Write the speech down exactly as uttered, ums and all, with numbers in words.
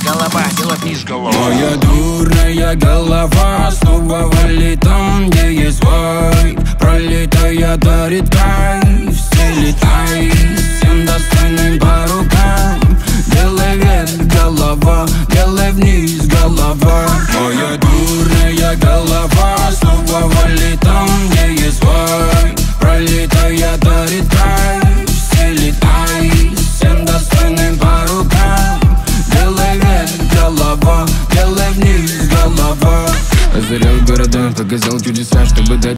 голова, дело вниз головой. Моя дурная голова снова валит там, где есть вайб. Пролетая дарит кайф, слетай всем достойным по рукам. Делай вверх голова, делай вниз голова. Моя дурная голова снова валит там, где есть вайб. Пролетая дарит кайф, слетай всем достойным по рукам. Делай вверх голова, делай вниз голова. Озарял города, показал чудеса, чтобы дать